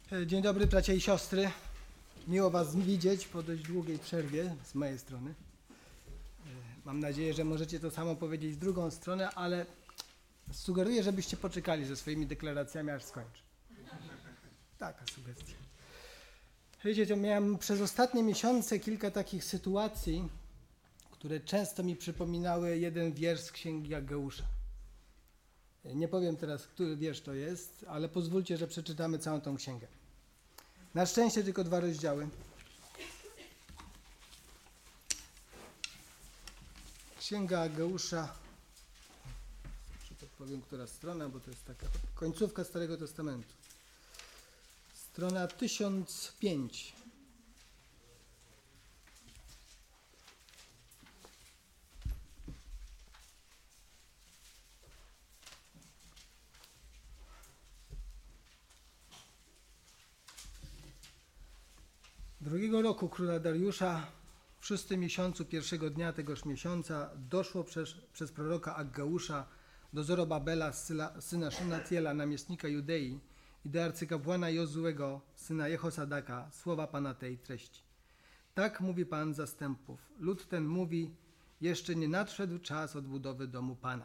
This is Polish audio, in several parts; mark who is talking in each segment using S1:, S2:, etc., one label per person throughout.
S1: Dzień dobry, bracia i siostry. Miło Was widzieć po dość długiej przerwie z mojej strony. Mam nadzieję, że możecie to samo powiedzieć w drugą stronę, ale sugeruję, żebyście poczekali ze swoimi deklaracjami, aż skończę. Taka sugestia. Wiecie, to miałem przez ostatnie miesiące kilka takich sytuacji, które często mi przypominały jeden wiersz z Księgi Ageusza. Nie powiem teraz, który wiersz to jest, ale pozwólcie, że przeczytamy całą tą księgę. Na szczęście tylko 2 rozdziały. Księga Ageusza, że tak powiem, która strona, bo to jest taka końcówka Starego Testamentu. Strona 1005. Drugiego roku króla Dariusza, w 6. miesiącu, pierwszego dnia tegoż miesiąca, doszło przez proroka Aggeusza do Zorobabela, syna Szelatiela, namiestnika Judei, i do arcykapłana Jozuego, syna Jehosadaka, słowa Pana tej treści. Tak mówi Pan zastępów. Lud ten mówi, jeszcze nie nadszedł czas odbudowy domu Pana.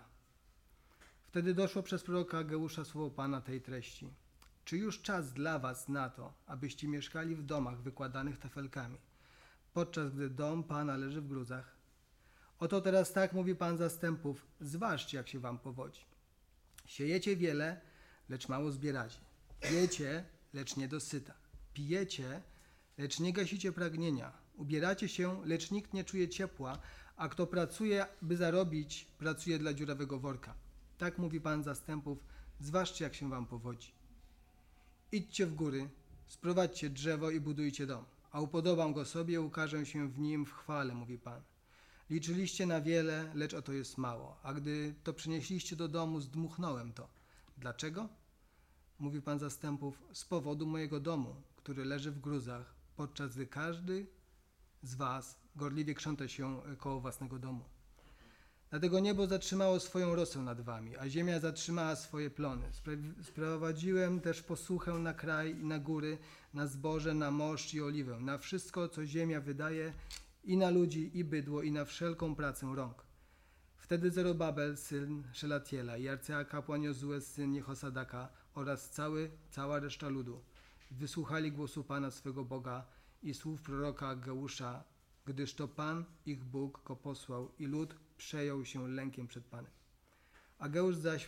S1: Wtedy doszło przez proroka Aggeusza słowo Pana tej treści. Czy już czas dla was na to, abyście mieszkali w domach wykładanych tafelkami, podczas gdy dom Pana leży w gruzach? Oto teraz tak mówi Pan zastępów, zważcie, jak się wam powodzi. Siejecie wiele, lecz mało zbieracie. Jecie, lecz nie dosyta. Pijecie, lecz nie gasicie pragnienia. Ubieracie się, lecz nikt nie czuje ciepła, a kto pracuje, by zarobić, pracuje dla dziurawego worka. Tak mówi Pan zastępów, zważcie, jak się wam powodzi. Idźcie w góry, sprowadźcie drzewo i budujcie dom, a upodobam go sobie, ukażę się w nim w chwale, mówi Pan. Liczyliście na wiele, lecz oto jest mało, a gdy to przynieśliście do domu, zdmuchnąłem to. Dlaczego? Mówi Pan zastępów, z powodu mojego domu, który leży w gruzach, podczas gdy każdy z was gorliwie krząta się koło własnego domu. Dlatego niebo zatrzymało swoją rosę nad wami, a ziemia zatrzymała swoje plony. Sprowadziłem też posuchę na kraj i na góry, na zboże, na moszcz i oliwę, na wszystko, co ziemia wydaje, i na ludzi, i bydło, i na wszelką pracę rąk. Wtedy Zorobabel, syn Szelatiela, i arcykapłan Jozue, syn Jehosadaka, oraz cała reszta ludu wysłuchali głosu Pana swego Boga i słów proroka Aggeusza, gdyż to Pan, ich Bóg, go posłał, i lud przejął się lękiem przed Panem. Ageusz zaś,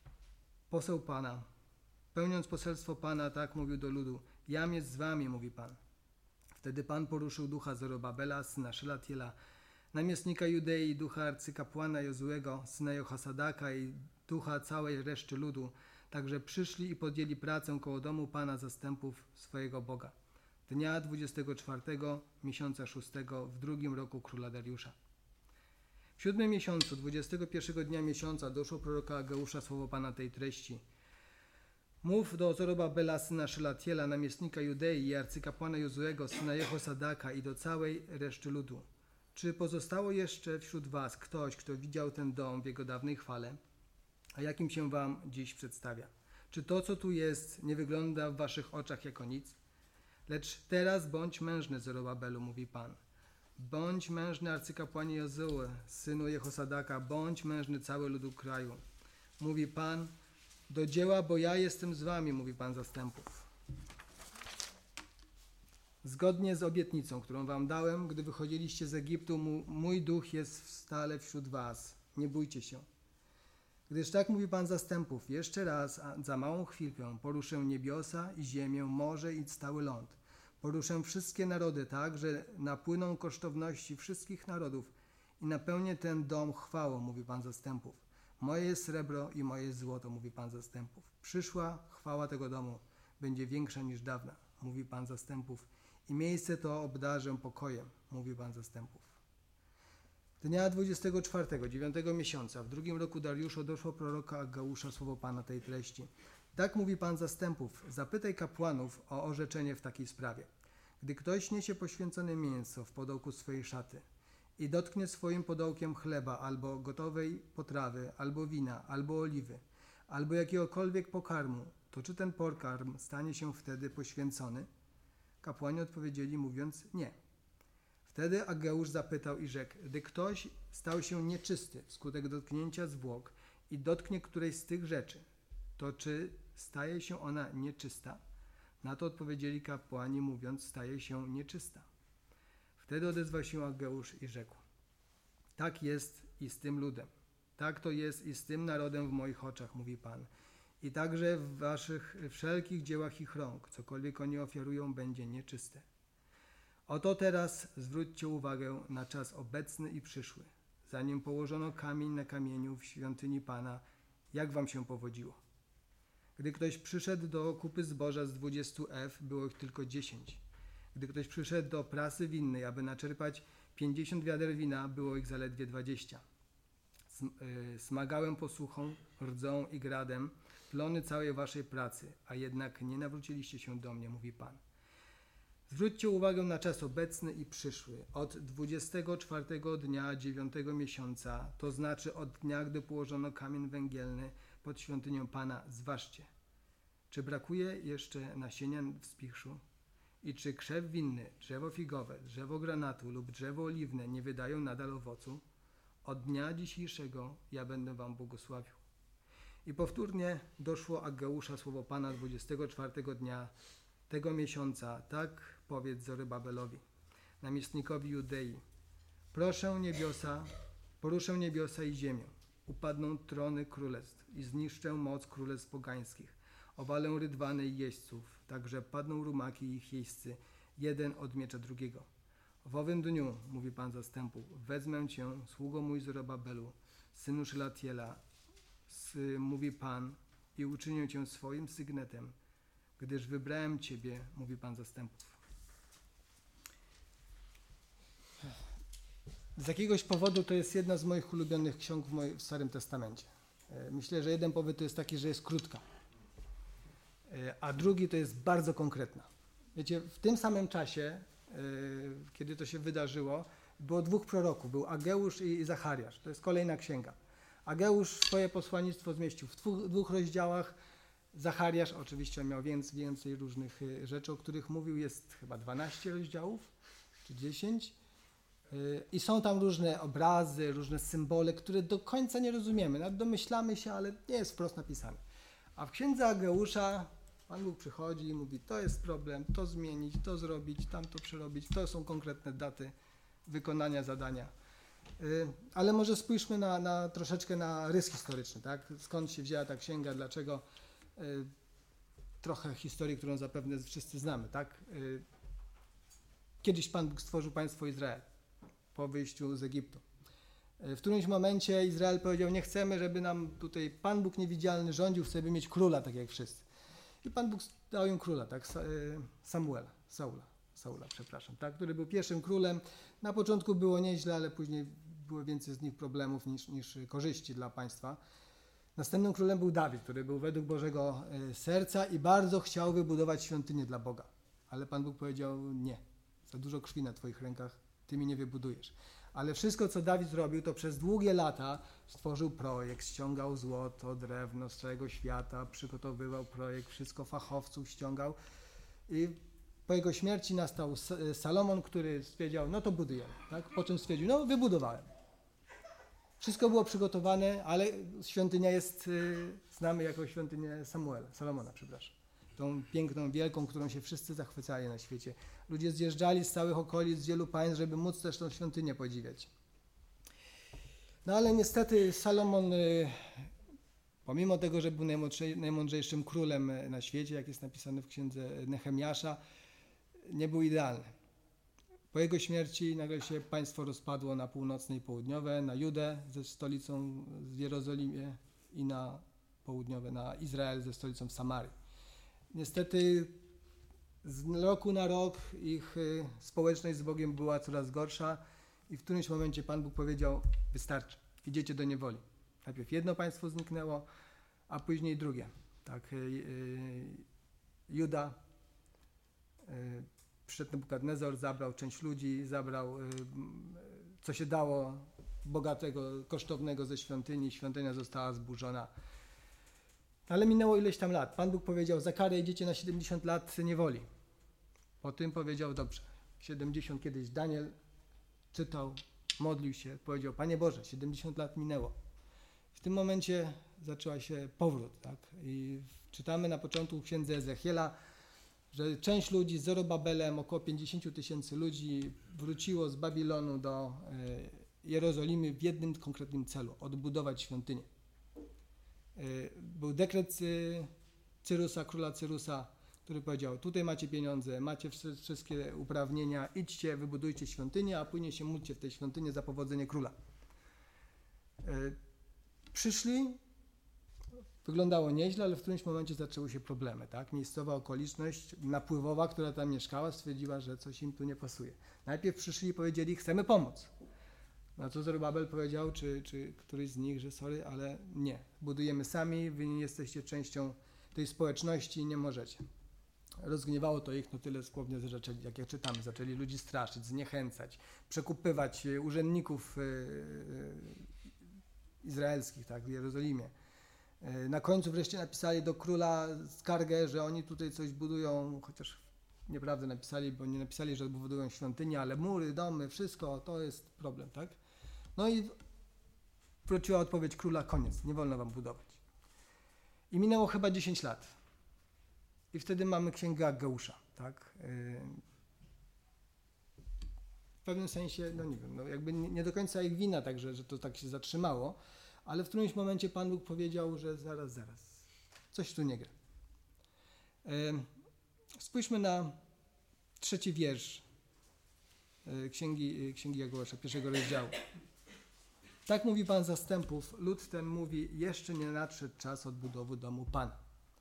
S1: poseł Pana, pełniąc poselstwo Pana, tak mówił do ludu, jam jest z wami, mówi Pan. Wtedy Pan poruszył ducha Zorobabela, syna Szelatiela, namiestnika Judei, i ducha arcykapłana Jozuego, syna Jehosadaka, i ducha całej reszty ludu, także przyszli i podjęli pracę koło domu Pana zastępów swojego Boga. Dnia 24 miesiąca 6 w 2. roku króla Dariusza. W 7. miesiącu, 21 dnia miesiąca, doszło proroka Ageusza słowo Pana tej treści. Mów do Zorobabela, syna Szelatiela, namiestnika Judei, i arcykapłana Jozuego, syna Jehosadaka, i do całej reszty ludu. Czy pozostało jeszcze wśród was ktoś, kto widział ten dom w jego dawnej chwale, a jakim się wam dziś przedstawia? Czy to, co tu jest, nie wygląda w waszych oczach jako nic? Lecz teraz bądź mężny, Zorobabelu, mówi Pan. Bądź mężny, arcykapłanie Jozue, synu Jehosadaka, bądź mężny cały ludu kraju. Mówi Pan, do dzieła, bo ja jestem z wami, mówi Pan zastępów. Zgodnie z obietnicą, którą wam dałem, gdy wychodziliście z Egiptu, mój duch jest stale wśród was. Nie bójcie się. Gdyż tak mówi Pan zastępów, jeszcze raz, za małą chwilkę, poruszę niebiosa i ziemię, morze i stały ląd. Poruszę wszystkie narody tak, że napłyną kosztowności wszystkich narodów i napełnię ten dom chwałą, mówi Pan zastępów. Moje jest srebro i moje jest złoto, mówi Pan zastępów. Przyszła chwała tego domu będzie większa niż dawna, mówi Pan zastępów. I miejsce to obdarzę pokojem, mówi Pan zastępów. Dnia 24, 9 miesiąca, w 2. roku Dariusza, doszło proroka Aggeusza słowo Pana tej treści. Tak mówi Pan zastępów, zapytaj kapłanów o orzeczenie w takiej sprawie. Gdy ktoś niesie poświęcone mięso w podołku swojej szaty i dotknie swoim podołkiem chleba albo gotowej potrawy, albo wina, albo oliwy, albo jakiegokolwiek pokarmu, to czy ten pokarm stanie się wtedy poświęcony? Kapłani odpowiedzieli, mówiąc nie. Wtedy Ageusz zapytał i rzekł, gdy ktoś stał się nieczysty wskutek dotknięcia zwłok i dotknie którejś z tych rzeczy, to czy staje się ona nieczysta? Na to odpowiedzieli kapłani, mówiąc, staje się nieczysta. Wtedy odezwał się Ageusz i rzekł, tak jest i z tym ludem, tak to jest i z tym narodem w moich oczach, mówi Pan. I także w waszych wszelkich dziełach ich rąk, cokolwiek oni ofiarują, będzie nieczyste. Oto teraz zwróćcie uwagę na czas obecny i przyszły, zanim położono kamień na kamieniu w świątyni Pana, jak wam się powodziło. Gdy ktoś przyszedł do kupy zboża z 20 ef, było ich tylko 10. Gdy ktoś przyszedł do prasy winnej, aby naczerpać 50 wiader wina, było ich zaledwie 20. Smagałem posłuchą, rdzą i gradem plony całej waszej pracy, a jednak nie nawróciliście się do mnie, mówi Pan. Zwróćcie uwagę na czas obecny i przyszły, od 24 dnia 9 miesiąca, to znaczy od dnia, gdy położono kamień węgielny pod świątynią Pana, zważcie. Czy brakuje jeszcze nasienia w spichrzu? I czy krzew winny, drzewo figowe, drzewo granatu lub drzewo oliwne nie wydają nadal owocu? Od dnia dzisiejszego ja będę wam błogosławił. I powtórnie doszło Ageusza słowo Pana 24 dnia tego miesiąca, tak powiedz Zorybabelowi, namiestnikowi Judei. Poruszę niebiosa i ziemię, upadną trony królestw i zniszczę moc królestw pogańskich, owalę rydwany i jeźdźców, także padną rumaki i ich jeźdźcy, jeden od miecza drugiego. W owym dniu, mówi Pan zastępów, wezmę cię, sługo mój Zorobabelu, synu Szelatiela, mówi Pan, i uczynię cię swoim sygnetem, gdyż wybrałem ciebie, mówi Pan zastępów. Z jakiegoś powodu to jest jedna z moich ulubionych ksiąg w Starym Testamencie. Myślę, że jeden powód to jest taki, że jest krótka, a drugi to jest bardzo konkretna. Wiecie, w tym samym czasie, kiedy to się wydarzyło, było dwóch proroków, był Ageusz i Zachariasz. To jest kolejna księga. Ageusz swoje posłannictwo zmieścił w dwóch rozdziałach. Zachariasz oczywiście miał więcej różnych rzeczy, o których mówił. Jest chyba 12 rozdziałów, czy 10. I są tam różne obrazy, różne symbole, które do końca nie rozumiemy. Nawet domyślamy się, ale nie jest wprost napisane. A w księdze Ageusza Pan Bóg przychodzi i mówi, to jest problem, to zmienić, to zrobić, tamto przerobić. To są konkretne daty wykonania zadania. Ale może spójrzmy troszeczkę na rys historyczny, tak? Skąd się wzięła ta księga, dlaczego? Trochę historii, którą zapewne wszyscy znamy, tak? Kiedyś Pan Bóg stworzył państwo Izrael po wyjściu z Egiptu. W którymś momencie Izrael powiedział, nie chcemy, żeby nam tutaj Pan Bóg niewidzialny rządził, chcemy mieć króla, tak jak wszyscy. I Pan Bóg dał im króla, tak? Saula, który był pierwszym królem. Na początku było nieźle, ale później było więcej z nich problemów niż korzyści dla państwa. Następnym królem był Dawid, który był według Bożego serca i bardzo chciał wybudować świątynię dla Boga. Ale Pan Bóg powiedział, nie, za dużo krwi na twoich rękach, ty mi nie wybudujesz. Ale wszystko, co Dawid zrobił, to przez długie lata stworzył projekt, ściągał złoto, drewno z całego świata, przygotowywał projekt, wszystko fachowców ściągał. I po jego śmierci nastał Salomon, który stwierdził, no to budujemy. Tak? Po czym stwierdził, no wybudowałem. Wszystko było przygotowane, ale świątynia jest, znamy jako świątynię Salomona. Tą piękną, wielką, którą się wszyscy zachwycali na świecie. Ludzie zjeżdżali z całych okolic, z wielu państw, żeby móc też tą świątynię podziwiać. No ale niestety Salomon, pomimo tego, że był najmądrzejszym królem na świecie, jak jest napisane w księdze Nehemiasza, nie był idealny. Po jego śmierci nagle się państwo rozpadło na północne i południowe, na Judę ze stolicą w Jerozolimie i na południowe, na Izrael ze stolicą w Samarii. Niestety z roku na rok ich społeczność z Bogiem była coraz gorsza i w którymś momencie Pan Bóg powiedział, wystarczy, idziecie do niewoli. Najpierw jedno państwo zniknęło, a później drugie. Tak, Juda, przyszedł Nebukadnezar, zabrał część ludzi, zabrał co się dało bogatego, kosztownego ze świątyni. Świątynia została zburzona. Ale minęło ileś tam lat. Pan Bóg powiedział, za karę idziecie na 70 lat niewoli. Po tym powiedział, dobrze, 70 kiedyś Daniel czytał, modlił się, powiedział, Panie Boże, 70 lat minęło. W tym momencie zaczęła się powrót, tak? I czytamy na początku w księdze Ezechiela, że część ludzi z Zorobabelem, około 50 000 ludzi wróciło z Babilonu do Jerozolimy w jednym konkretnym celu, odbudować świątynię. Był dekret Cyrusa, króla Cyrusa, który powiedział, tutaj macie pieniądze, macie wszystkie uprawnienia, idźcie, wybudujcie świątynię, a później się módlcie w tej świątyni za powodzenie króla. Przyszli, wyglądało nieźle, ale w którymś momencie zaczęły się problemy. Tak? Miejscowa okoliczność napływowa, która tam mieszkała, stwierdziła, że coś im tu nie pasuje. Najpierw przyszli i powiedzieli, chcemy pomóc. Na co Zorobabel powiedział, czy któryś z nich, że sorry, ale nie, budujemy sami, wy nie jesteście częścią tej społeczności, nie możecie. Rozgniewało to ich, no tyle słownie, że zaczęli, jak czytamy, zaczęli ludzi straszyć, zniechęcać, przekupywać urzędników izraelskich, tak, w Jerozolimie. Na końcu wreszcie napisali do króla skargę, że oni tutaj coś budują, chociaż nieprawdę napisali, bo nie napisali, że budują świątynię, ale mury, domy, wszystko, to jest problem, tak? No i wróciła odpowiedź króla, koniec, nie wolno wam budować. I minęło chyba 10 lat. I wtedy mamy księgę Aggeusza, tak? W pewnym sensie, no nie wiem, no jakby nie do końca ich wina, także, że to tak się zatrzymało, ale w którymś momencie Pan Bóg powiedział, że zaraz, coś tu nie gra. Spójrzmy na 3 wiersz Księgi Aggeusza, 1 rozdziału. Tak mówi Pan zastępów, lud ten mówi, jeszcze nie nadszedł czas odbudowy domu Pana.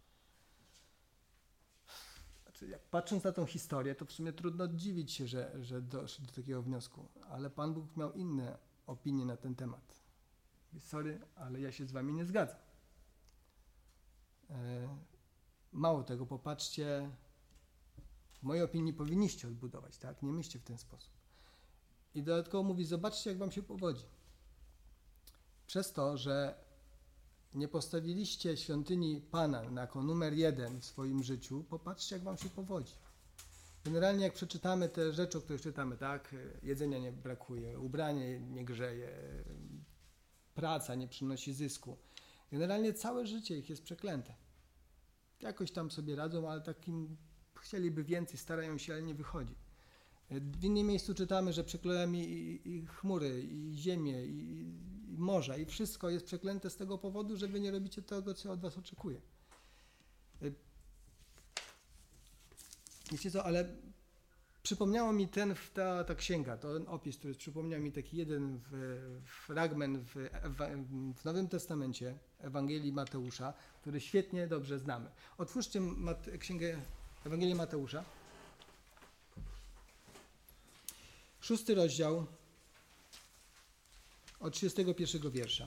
S1: Znaczy, jak patrząc na tą historię, to w sumie trudno dziwić się, że doszli do takiego wniosku, ale Pan Bóg miał inne opinie na ten temat. Sorry, ale ja się z wami nie zgadzam. Mało tego, popatrzcie, w mojej opinii powinniście odbudować, tak? Nie myślcie w ten sposób. I dodatkowo mówi, zobaczcie, jak wam się powodzi. Przez to, że nie postawiliście świątyni Pana jako numer 1 w swoim życiu, popatrzcie, jak wam się powodzi. Generalnie jak przeczytamy te rzeczy, o których czytamy, tak? Jedzenia nie brakuje, ubranie nie grzeje, praca nie przynosi zysku. Generalnie całe życie ich jest przeklęte. Jakoś tam sobie radzą, ale takim chcieliby więcej, starają się, ale nie wychodzi. W innym miejscu czytamy, że przekleją i chmury, i ziemię, i morza, i wszystko jest przeklęte z tego powodu, że wy nie robicie tego, co od was oczekuje. Wiecie co, ale przypomniało mi ta księga, ten opis, który przypomniał mi taki jeden fragment w Nowym Testamencie, Ewangelii Mateusza, który świetnie, dobrze znamy. Otwórzcie księgę Ewangelii Mateusza. 6 rozdział od 31 wiersza.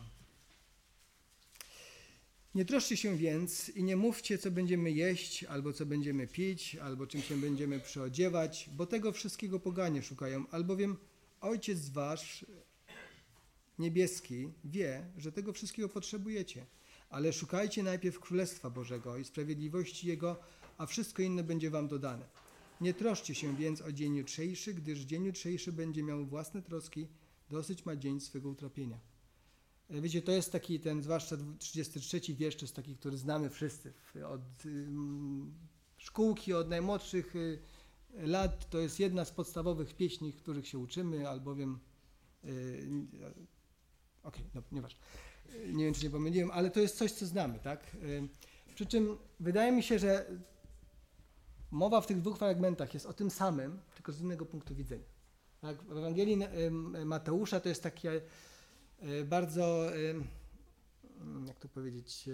S1: Nie troszcie się więc i nie mówcie, co będziemy jeść, albo co będziemy pić, albo czym się będziemy przyodziewać, bo tego wszystkiego poganie szukają, albowiem Ojciec wasz niebieski wie, że tego wszystkiego potrzebujecie. Ale szukajcie najpierw Królestwa Bożego i sprawiedliwości Jego, a wszystko inne będzie wam dodane. Nie troszcie się więc o dzień jutrzejszy, gdyż dzień jutrzejszy będzie miał własne troski, dosyć ma dzień swego utrapienia. Wiecie, to jest taki zwłaszcza 33 wiersz, to jest taki, który znamy wszyscy. Od szkółki, od najmłodszych lat, to jest jedna z podstawowych pieśni, których się uczymy, albowiem no nieważne. Nie wiem, czy nie pomyliłem, ale to jest coś, co znamy, tak? Przy czym wydaje mi się, że mowa w tych 2 fragmentach jest o tym samym, tylko z innego punktu widzenia. Tak? W Ewangelii Mateusza to jest takie bardzo, jak to powiedzieć,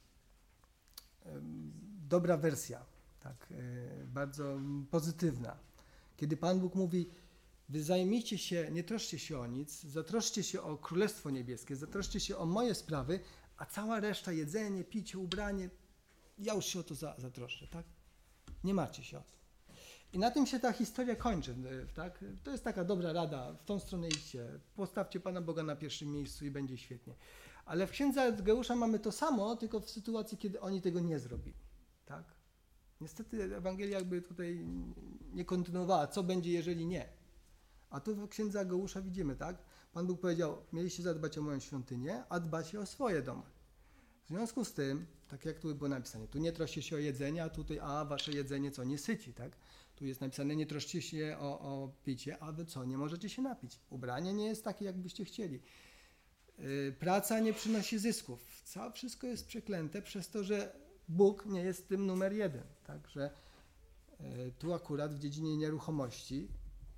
S1: dobra wersja, tak? Bardzo pozytywna. Kiedy Pan Bóg mówi, wy zajmijcie się, nie troszcie się o nic, zatroszcie się o Królestwo Niebieskie, zatroszcie się o moje sprawy, a cała reszta, jedzenie, picie, ubranie, ja już się o to zatroszczę, tak? Nie martwcie się o to. I na tym się ta historia kończy, tak? To jest taka dobra rada, w tą stronę idźcie, postawcie Pana Boga na pierwszym miejscu i będzie świetnie. Ale w księdze Aggeusza mamy to samo, tylko w sytuacji, kiedy oni tego nie zrobili. Tak? Niestety Ewangelia jakby tutaj nie kontynuowała, co będzie, jeżeli nie. A tu w księdze Aggeusza widzimy, tak? Pan Bóg powiedział, mieliście zadbać o moją świątynię, a dbacie o swoje domy. W związku z tym, tak jak tu było napisane, tu nie troszcie się o jedzenie, a tutaj, wasze jedzenie co, nie syci, tak? Tu jest napisane, nie troszcie się o picie, a wy co, nie możecie się napić. Ubranie nie jest takie, jakbyście chcieli. Praca nie przynosi zysków. Wszystko jest przeklęte przez to, że Bóg nie jest tym numer jeden. Także tu akurat w dziedzinie nieruchomości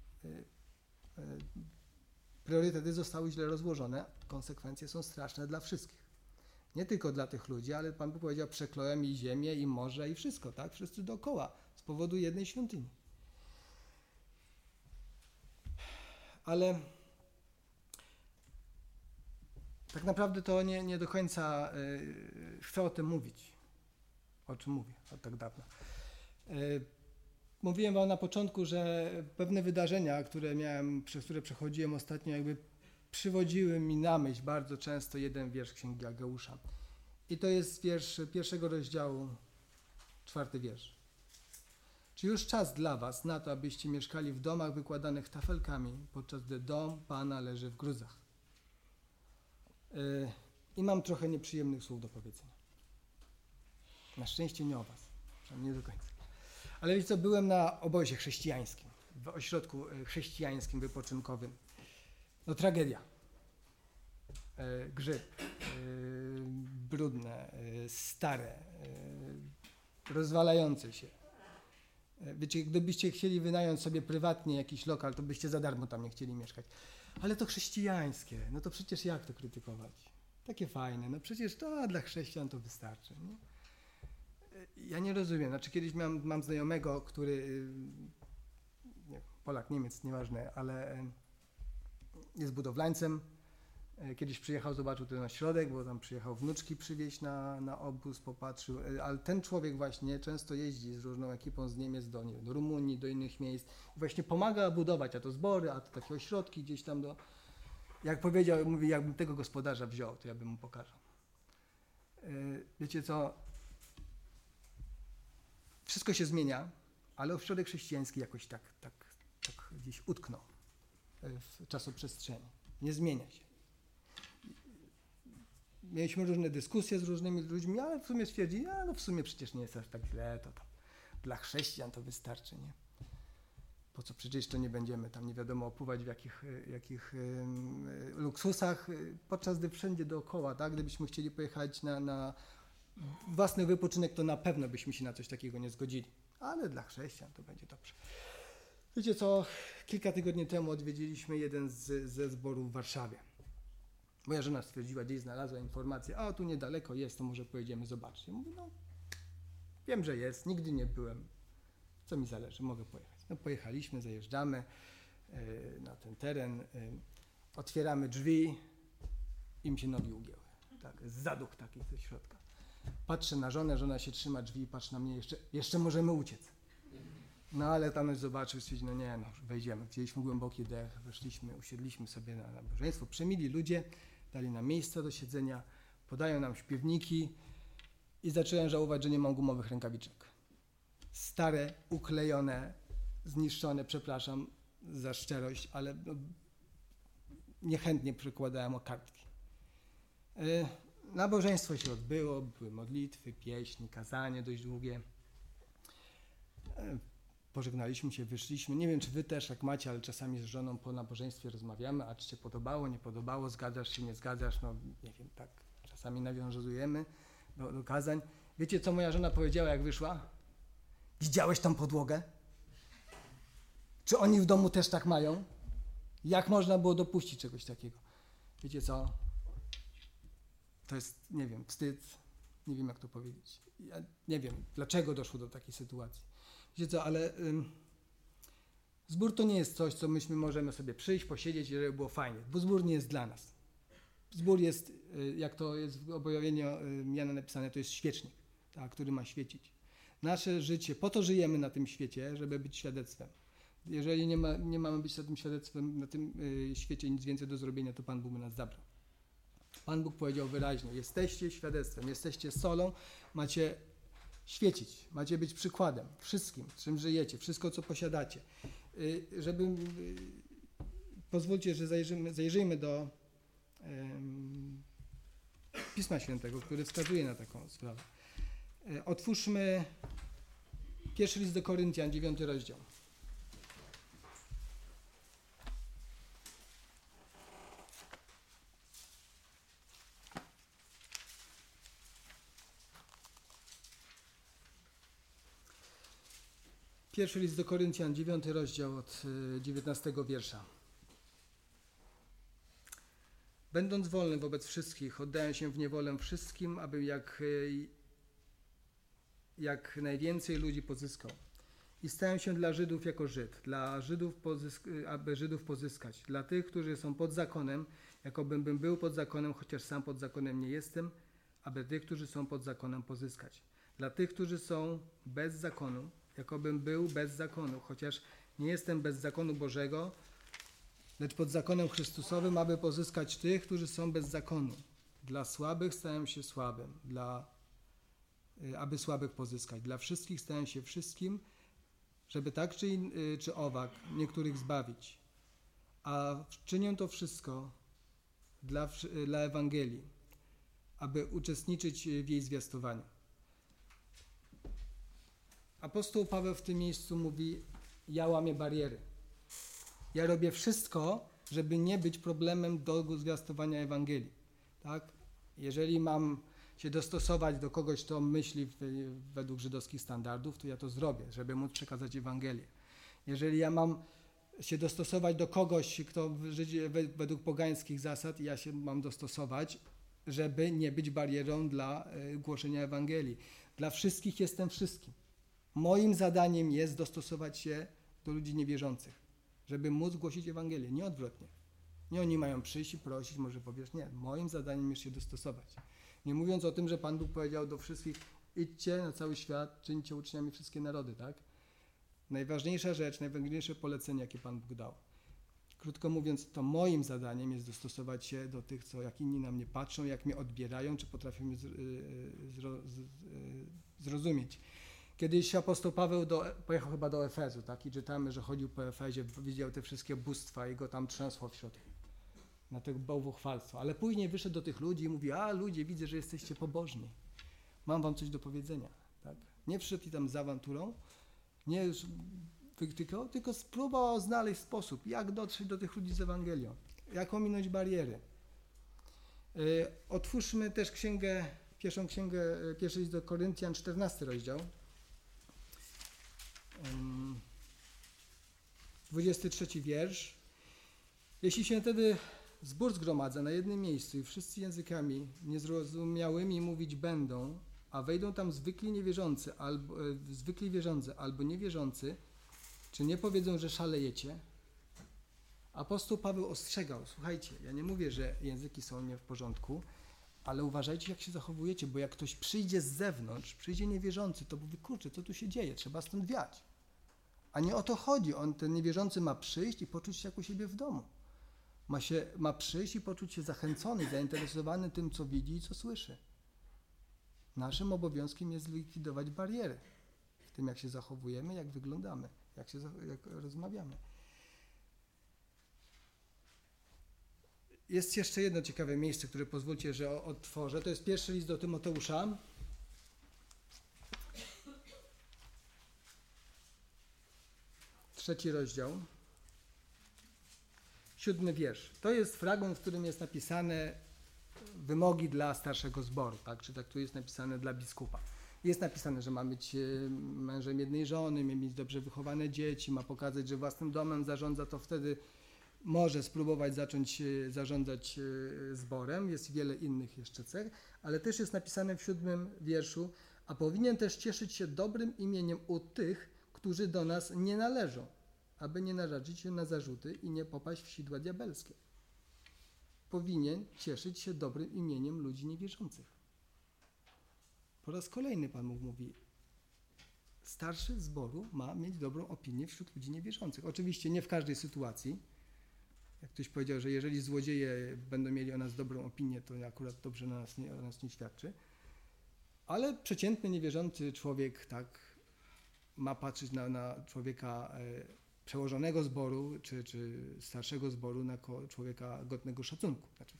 S1: priorytety zostały źle rozłożone, konsekwencje są straszne dla wszystkich. Nie tylko dla tych ludzi, ale Pan Bóg powiedział, przekroją i ziemię, i morze, i wszystko, tak? Wszyscy dookoła, z powodu jednej świątyni. Ale tak naprawdę to nie do końca chcę o tym mówić. O czym mówię od tak dawno. Mówiłem wam na początku, że pewne wydarzenia, przez które przechodziłem ostatnio, jakby przywodziły mi na myśl bardzo często jeden wiersz Księgi Aggeusza. I to jest wiersz 1 rozdziału, 4 wiersz. Czy już czas dla was na to, abyście mieszkali w domach wykładanych tafelkami, podczas gdy dom Pana leży w gruzach? I mam trochę nieprzyjemnych słów do powiedzenia. Na szczęście nie o was, przynajmniej nie do końca. Ale wiecie co, byłem na obozie chrześcijańskim, w ośrodku chrześcijańskim, wypoczynkowym. No tragedia. Grzyb, brudne, stare, rozwalające się. Wiecie, gdybyście chcieli wynająć sobie prywatnie jakiś lokal, to byście za darmo tam nie chcieli mieszkać. Ale to chrześcijańskie, no to przecież jak to krytykować? Takie fajne, no przecież to dla chrześcijan to wystarczy. Nie? Ja nie rozumiem, znaczy kiedyś mam znajomego, który, Polak, Niemiec, nieważne, ale jest budowlańcem. Kiedyś przyjechał, zobaczył ten ośrodek, bo tam przyjechał wnuczki przywieźć na obóz, popatrzył, ale ten człowiek właśnie często jeździ z różną ekipą z Niemiec do Rumunii, do innych miejsc i właśnie pomaga budować, a to zbory, a to takie ośrodki gdzieś tam jak powiedział, mówi, jakbym tego gospodarza wziął, to ja bym mu pokazał. Wiecie co, wszystko się zmienia, ale ośrodek chrześcijański jakoś tak gdzieś utknął w czasoprzestrzeni. Nie zmienia się. Mieliśmy różne dyskusje z różnymi ludźmi, ale w sumie stwierdzili, no w sumie przecież nie jest aż tak źle, to tam dla chrześcijan to wystarczy, nie? Po co przecież to nie będziemy tam nie wiadomo opływać w jakich luksusach, podczas gdy wszędzie dookoła, tak? Gdybyśmy chcieli pojechać na własny wypoczynek, to na pewno byśmy się na coś takiego nie zgodzili, ale dla chrześcijan to będzie dobrze. Wiecie co, kilka tygodni temu odwiedziliśmy jeden ze zborów w Warszawie. Moja żona stwierdziła, gdzieś znalazła informację, a tu niedaleko jest, to może pojedziemy zobaczyć. Ja mówię, no wiem, że jest, nigdy nie byłem, co mi zależy, mogę pojechać. No pojechaliśmy, zajeżdżamy na ten teren, otwieramy drzwi i mi się nogi ugięły. Tak, zaduch taki ze środka. Patrzę na żonę, żona się trzyma drzwi, patrzy na mnie, jeszcze możemy uciec. No ale tam zobaczył, stwierdził, wejdziemy. Wzięliśmy głęboki dech, weszliśmy, usiedliśmy sobie na nabożeństwo, przemili ludzie, dali nam miejsca do siedzenia, podają nam śpiewniki i zacząłem żałować, że nie mam gumowych rękawiczek. Stare, uklejone, zniszczone, przepraszam za szczerość, ale niechętnie przykładałem o kartki. Nabożeństwo się odbyło, były modlitwy, pieśni, kazanie dość długie. Pożegnaliśmy się, wyszliśmy. Nie wiem, czy wy też jak macie, ale czasami z żoną po nabożeństwie rozmawiamy, a czy się podobało, nie podobało, zgadzasz się, nie zgadzasz, no nie wiem, tak czasami nawiązujemy do kazań. Wiecie, co moja żona powiedziała, jak wyszła? Widziałeś tą podłogę? Czy oni w domu też tak mają? Jak można było dopuścić czegoś takiego? Wiecie co? To jest, nie wiem, wstyd, nie wiem jak to powiedzieć. Ja nie wiem, dlaczego doszło do takiej sytuacji. Wiecie co, ale zbór to nie jest coś, co myśmy możemy sobie przyjść, posiedzieć, żeby było fajnie, bo zbór nie jest dla nas. Zbór jest, jak to jest w objawieniu Jana napisane, to jest świecznik, tak, który ma świecić. Nasze życie, po to żyjemy na tym świecie, żeby być świadectwem. Jeżeli nie mamy być na tym świadectwem, na tym świecie nic więcej do zrobienia, to Pan Bóg by nas zabrał. Pan Bóg powiedział wyraźnie, jesteście świadectwem, jesteście solą, macie świecić, macie być przykładem wszystkim, czym żyjecie, wszystko co posiadacie. Pozwólcie, że zajrzyjmy do Pisma Świętego, który wskazuje na taką sprawę. Otwórzmy pierwszy list do Koryntian, 9 rozdział. Pierwszy list do Koryntian, 9 rozdział od 19 wiersza. Będąc wolny wobec wszystkich, oddałem się w niewolę wszystkim, aby jak najwięcej ludzi pozyskał. I stałem się dla Żydów jako Żyd, aby Żydów pozyskać. Dla tych, którzy są pod zakonem, jakobym był pod zakonem, chociaż sam pod zakonem nie jestem, aby tych, którzy są pod zakonem, pozyskać. Dla tych, którzy są bez zakonu, jakobym był bez zakonu, chociaż nie jestem bez zakonu Bożego, lecz pod zakonem Chrystusowym, aby pozyskać tych, którzy są bez zakonu. Dla słabych stałem się słabym, aby słabych pozyskać. Dla wszystkich stałem się wszystkim, żeby tak czy owak niektórych zbawić. A czynię to wszystko dla Ewangelii, aby uczestniczyć w jej zwiastowaniu. Apostoł Paweł w tym miejscu mówi, ja łamię bariery. Ja robię wszystko, żeby nie być problemem do zwiastowania Ewangelii. Tak? Jeżeli mam się dostosować do kogoś, kto myśli według żydowskich standardów, to ja to zrobię, żeby móc przekazać Ewangelię. Jeżeli ja mam się dostosować do kogoś, kto żyje według pogańskich zasad, ja się mam dostosować, żeby nie być barierą dla głoszenia Ewangelii. Dla wszystkich jestem wszystkim. Moim zadaniem jest dostosować się do ludzi niewierzących, żeby móc głosić Ewangelię, nie odwrotnie. Nie oni mają przyjść i prosić, może powiesz, nie. Moim zadaniem jest się dostosować. Nie mówiąc o tym, że Pan Bóg powiedział do wszystkich, idźcie na cały świat, czyńcie uczniami wszystkie narody, tak? Najważniejsza rzecz, najważniejsze polecenie, jakie Pan Bóg dał. Krótko mówiąc, to moim zadaniem jest dostosować się do tych, jak inni na mnie patrzą, jak mnie odbierają, czy potrafią mnie zrozumieć. Kiedyś apostoł Paweł pojechał chyba do Efezu, tak? I czytamy, że chodził po Efezie, widział te wszystkie bóstwa i go tam trzęsło w środku. Na tego bałwochwalstwa. Ale później wyszedł do tych ludzi i mówi, ludzie, widzę, że jesteście pobożni. Mam wam coś do powiedzenia. Tak? Nie przyszedł i tam z awanturą, nie już wytykał, tylko spróbował znaleźć sposób, jak dotrzeć do tych ludzi z Ewangelią, jak ominąć bariery. Otwórzmy też pierwszy list do Koryntian, 14 rozdział. 23 wiersz. Jeśli się wtedy zbór zgromadza na jednym miejscu i wszyscy językami niezrozumiałymi mówić będą, a wejdą tam zwykli wierzący albo niewierzący, czy nie powiedzą, że szalejecie? Apostoł Paweł ostrzegał, słuchajcie, ja nie mówię, że języki są nie w porządku, ale uważajcie, jak się zachowujecie, bo jak ktoś przyjdzie z zewnątrz, przyjdzie niewierzący, to mówi, kurczę, co tu się dzieje, trzeba stąd wiać. A nie o to chodzi, ten niewierzący ma przyjść i poczuć się jak u siebie w domu. Ma przyjść i poczuć się zachęcony, zainteresowany tym, co widzi i co słyszy. Naszym obowiązkiem jest zlikwidować bariery w tym, jak się zachowujemy, jak wyglądamy, jak rozmawiamy. Jest jeszcze jedno ciekawe miejsce, które pozwólcie, że otworzę. To jest pierwszy list do Tymoteusza. Trzeci rozdział. 7 wiersz. To jest fragment, w którym jest napisane wymogi dla starszego zboru, tak? Czy tak tu jest napisane dla biskupa. Jest napisane, że ma być mężem jednej żony, ma mieć dobrze wychowane dzieci, ma pokazać, że własnym domem zarządza, to wtedy może spróbować zacząć zarządzać zborem. Jest wiele innych jeszcze cech, ale też jest napisane w 7 wierszu, a powinien też cieszyć się dobrym imieniem u tych, którzy do nas nie należą, aby nie narazić się na zarzuty i nie popaść w sidła diabelskie. Powinien cieszyć się dobrym imieniem ludzi niewierzących. Po raz kolejny Pan Bóg mówi, starszy zboru ma mieć dobrą opinię wśród ludzi niewierzących. Oczywiście nie w każdej sytuacji, Jak ktoś powiedział, że jeżeli złodzieje będą mieli o nas dobrą opinię, to akurat dobrze o nas nie świadczy. Ale przeciętny, niewierzący człowiek tak ma patrzeć na człowieka przełożonego zboru, czy starszego zboru, na człowieka godnego szacunku. Znaczy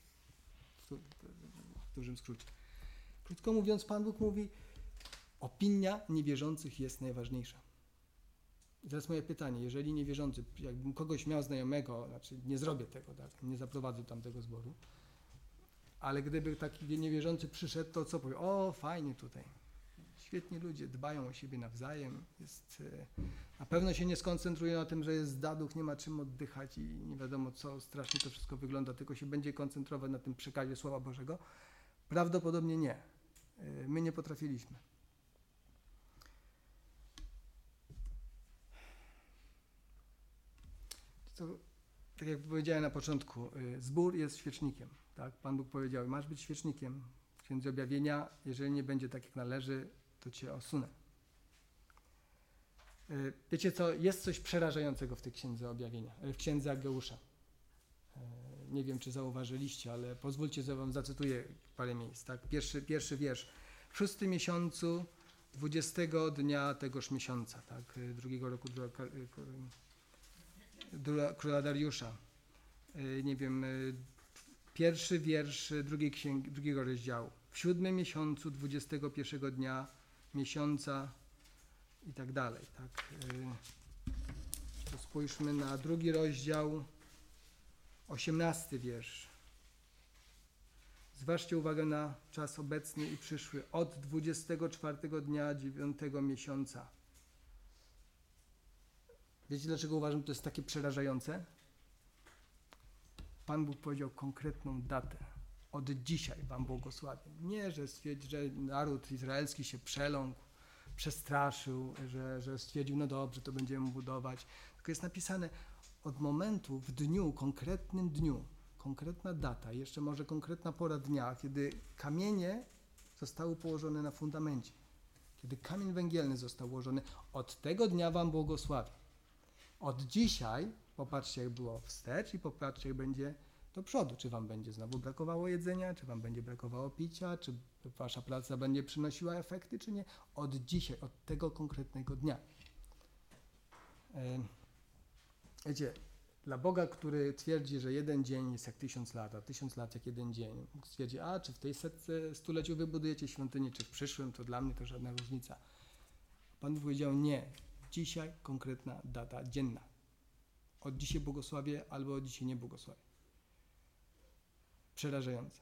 S1: w dużym skrócie. Krótko mówiąc, Pan Bóg mówi, opinia niewierzących jest najważniejsza. I teraz moje pytanie, jeżeli niewierzący, jakbym kogoś miał znajomego, znaczy nie zrobię tego, tak, nie zaprowadzę tamtego zboru, ale gdyby taki niewierzący przyszedł, to co powie? O, fajnie tutaj, świetni ludzie, dbają o siebie nawzajem, na pewno się nie skoncentrują na tym, że jest zdaduch, nie ma czym oddychać i nie wiadomo co, strasznie to wszystko wygląda, tylko się będzie koncentrować na tym przekazie Słowa Bożego. Prawdopodobnie nie. My nie potrafiliśmy. To, tak jak powiedziałem na początku, zbór jest świecznikiem. Tak? Pan Bóg powiedział, masz być świecznikiem w Księdze Objawienia, jeżeli nie będzie tak jak należy, to cię osunę. Wiecie co, jest coś przerażającego w tej Księdze Objawienia, w Księdze Aggeusza. Nie wiem, czy zauważyliście, ale pozwólcie, że wam zacytuję parę miejsc. Tak? Pierwszy wiersz. W 6 miesiącu, 20 dnia tegoż miesiąca, tak? Drugiego roku króla Dariusza. Nie wiem, pierwszy wiersz drugiego rozdziału. W 7 miesiącu, 21 dnia miesiąca i tak dalej. Tak? To spójrzmy na drugi rozdział, 18 wiersz. Zważcie uwagę na czas obecny i przyszły od 24 dnia 9 miesiąca. Wiecie, dlaczego uważam, że to jest takie przerażające? Pan Bóg powiedział konkretną datę. Od dzisiaj wam błogosławię. Nie, że stwierdzi, że naród izraelski się przeląkł, przestraszył, że stwierdził, no dobrze, to będziemy budować. Tylko jest napisane od momentu, w dniu, konkretnym dniu, konkretna data, jeszcze może konkretna pora dnia, kiedy kamienie zostały położone na fundamencie. Kiedy kamień węgielny został ułożony, od tego dnia wam błogosławię. Od dzisiaj, popatrzcie jak było wstecz i popatrzcie jak będzie do przodu. Czy wam będzie znowu brakowało jedzenia, czy wam będzie brakowało picia, czy wasza praca będzie przynosiła efekty, czy nie. Od dzisiaj, od tego konkretnego dnia. Wiecie, dla Boga, który twierdzi, że jeden dzień jest jak 1000 lat, a 1000 lat jak jeden dzień, Bóg stwierdzi, czy w tej stuleciu wybudujecie świątynię, czy w przyszłym, to dla mnie to żadna różnica. Pan powiedział nie. Dzisiaj konkretna data dzienna. Od dzisiaj błogosławię, albo od dzisiaj nie błogosławię. Przerażające.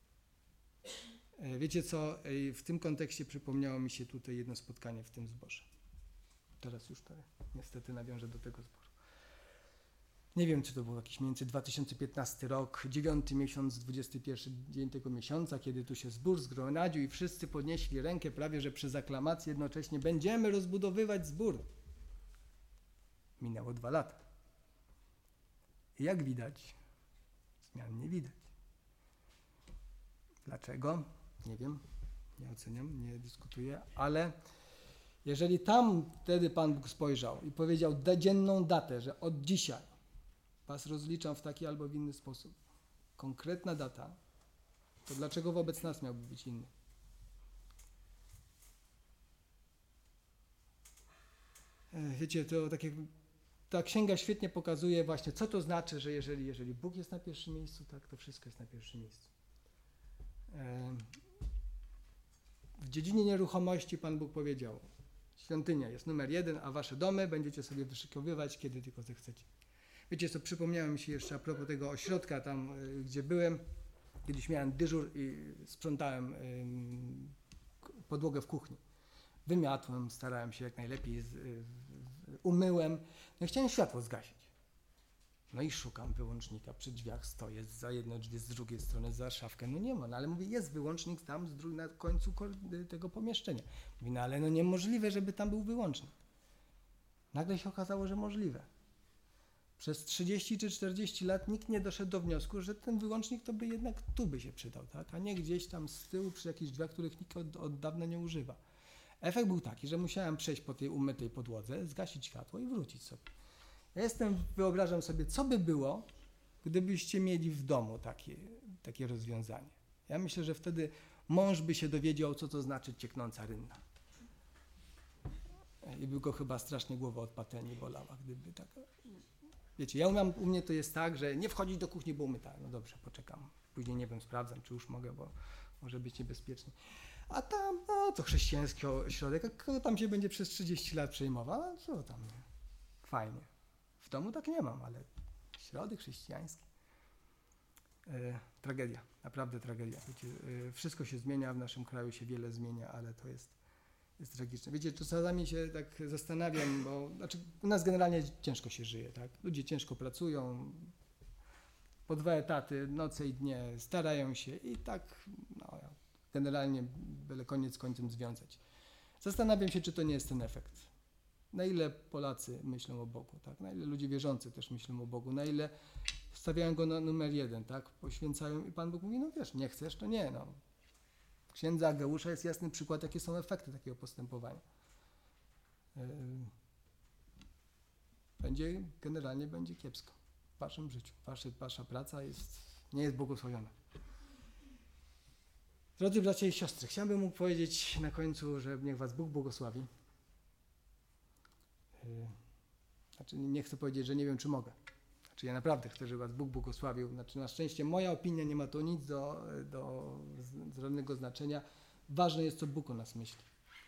S1: Wiecie co, w tym kontekście przypomniało mi się tutaj jedno spotkanie w tym zborze. Teraz już to niestety nawiążę do tego zboru. Nie wiem, czy to był jakiś mniej więcej 2015 rok, 9 miesiąc, 21 dzień tego miesiąca, kiedy tu się zbór zgromadził i wszyscy podnieśli rękę prawie, że przez aklamację jednocześnie będziemy rozbudowywać zbór. Minęło 2 lata. I jak widać, zmian nie widać. Dlaczego? Nie wiem, nie oceniam, nie dyskutuję, ale jeżeli tam wtedy Pan Bóg spojrzał i powiedział dzienną datę, że od dzisiaj was rozliczam w taki albo w inny sposób, konkretna data, to dlaczego wobec nas miałby być inny? Wiecie, to tak jak ta księga świetnie pokazuje właśnie, co to znaczy, że jeżeli Bóg jest na pierwszym miejscu, tak, to wszystko jest na pierwszym miejscu. W dziedzinie nieruchomości Pan Bóg powiedział, świątynia jest numer 1, a wasze domy będziecie sobie wyszykowywać, kiedy tylko zechcecie. Wiecie co, przypomniałem się jeszcze a propos tego ośrodka tam, gdzie byłem. Kiedyś miałem dyżur i sprzątałem podłogę w kuchni. Wymiatłem, starałem się jak najlepiej, umyłem. No i chciałem światło zgasić. No i szukam wyłącznika, przy drzwiach stoję, za jedno drzwi, z drugiej strony za szafkę. No nie ma, no ale mówię, jest wyłącznik tam na końcu tego pomieszczenia. Mówi, no ale no niemożliwe, żeby tam był wyłącznik. Nagle się okazało, że możliwe. Przez 30 czy 40 lat nikt nie doszedł do wniosku, że ten wyłącznik to by jednak tu by się przydał, tak? A nie gdzieś tam z tyłu przy jakichś drzwiach, których nikt od dawna nie używa. Efekt był taki, że musiałem przejść po tej umytej podłodze, zgasić światło i wrócić sobie. Ja wyobrażam sobie, co by było, gdybyście mieli w domu takie rozwiązanie. Ja myślę, że wtedy mąż by się dowiedział, co to znaczy cieknąca rynna. I by go chyba strasznie głowa od patelni bolała, gdyby tak. Wiecie, u mnie to jest tak, że nie wchodzić do kuchni, bo umyta. No dobrze, poczekam. Później nie wiem, sprawdzam, czy już mogę, bo może być niebezpiecznie. A tam, no to chrześcijański ośrodek, a kto tam się będzie przez 30 lat przejmował? A co tam, nie? Fajnie. W domu tak nie mam, ale środek chrześcijański. Tragedia, naprawdę tragedia. Wiecie, wszystko się zmienia, w naszym kraju się wiele zmienia, ale to jest tragiczne. Wiecie, czasami się tak zastanawiam, bo znaczy u nas generalnie ciężko się żyje, tak? Ludzie ciężko pracują, po 2 etaty, noce i dnie, starają się i tak no, generalnie byle koniec końcem związać. Zastanawiam się, czy to nie jest ten efekt. Na ile Polacy myślą o Bogu, tak? Na ile ludzie wierzący też myślą o Bogu, na ile stawiają Go na numer 1, tak? Poświęcają i Pan Bóg mówi, no wiesz, nie chcesz, to nie, no. Księdza Ageusza jest jasny przykład, jakie są efekty takiego postępowania. Generalnie będzie kiepsko w waszym życiu. Wasza praca nie jest błogosławiona. Drodzy bracia i siostry, chciałbym mógł powiedzieć na końcu, że niech was Bóg błogosławi. Znaczy nie chcę powiedzieć, że nie wiem, czy mogę. Znaczy ja naprawdę chcę, żeby was Bóg błogosławił. Znaczy na szczęście moja opinia nie ma tu nic do żadnego znaczenia. Ważne jest, co Bóg o nas myśli.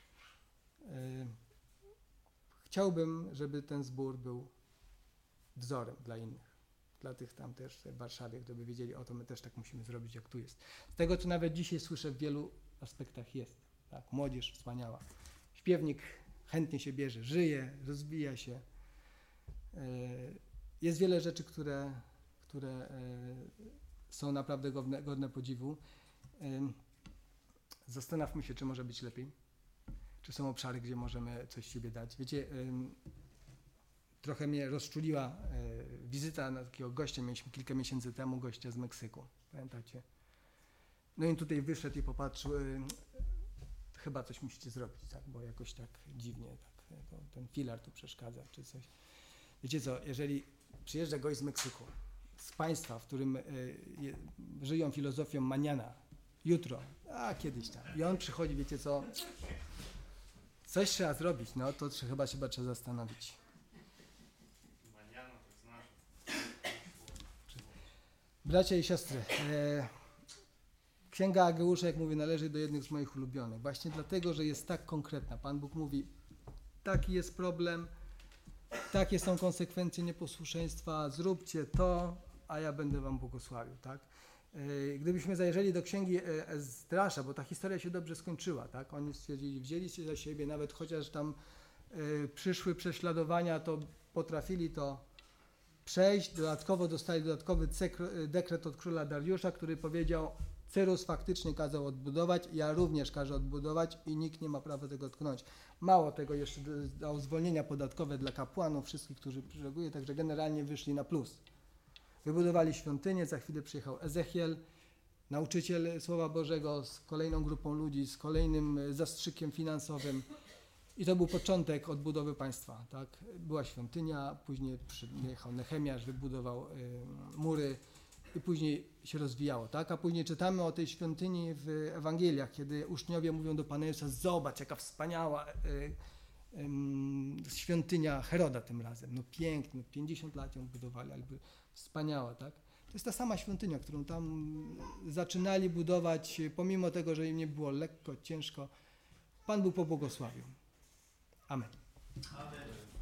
S1: Chciałbym, żeby ten zbór był wzorem dla innych. Dla tych tam też w Warszawie, gdyby wiedzieli, o to my też tak musimy zrobić, jak tu jest. Z tego, co nawet dzisiaj słyszę, w wielu aspektach jest. Tak? Młodzież wspaniała. Śpiewnik chętnie się bierze, żyje, rozwija się. Jest wiele rzeczy, które są naprawdę godne podziwu. Zastanówmy się, czy może być lepiej. Czy są obszary, gdzie możemy coś siebie dać. Wiecie, trochę mnie rozczuliła wizyta na takiego gościa. Mieliśmy kilka miesięcy temu gościa z Meksyku. Pamiętacie? No i tutaj wyszedł i popatrzył. Chyba coś musicie zrobić, tak? Bo jakoś tak dziwnie tak, ten filar tu przeszkadza, czy coś. Wiecie co, jeżeli przyjeżdża gość z Meksyku, z państwa, w którym żyją filozofią maniana, jutro, a kiedyś tam, i on przychodzi, wiecie co, coś trzeba zrobić, no to chyba trzeba zastanowić. Bracia i siostry, Księga Ageusza, jak mówię, należy do jednych z moich ulubionych, właśnie dlatego, że jest tak konkretna. Pan Bóg mówi, taki jest problem, takie są konsekwencje nieposłuszeństwa, zróbcie to, a ja będę wam błogosławił, tak? Gdybyśmy zajrzeli do księgi Ezdrasza, bo ta historia się dobrze skończyła, tak? Oni stwierdzili, wzięli się za siebie, nawet chociaż tam przyszły prześladowania, to potrafili to przejść, dodatkowo dostali dodatkowy dekret od króla Dariusza, który powiedział, Cyrus faktycznie kazał odbudować, ja również każę odbudować i nikt nie ma prawa tego dotknąć. Mało tego, jeszcze dał zwolnienia podatkowe dla kapłanów, wszystkich, którzy przyregują, także generalnie wyszli na plus. Wybudowali świątynię, za chwilę przyjechał Ezechiel, nauczyciel Słowa Bożego z kolejną grupą ludzi, z kolejnym zastrzykiem finansowym i to był początek odbudowy państwa. Tak? Była świątynia, później przyjechał Nehemiasz, wybudował mury i później się rozwijało. Tak? A później czytamy o tej świątyni w Ewangeliach, kiedy uczniowie mówią do Pana Jezusa, zobacz jaka wspaniała świątynia Heroda tym razem. No pięknie, 50 lat ją budowali, ale wspaniała, tak? To jest ta sama świątynia, którą tam zaczynali budować, pomimo tego, że im nie było lekko, ciężko. Pan Bóg pobłogosławił. Amen. Amen.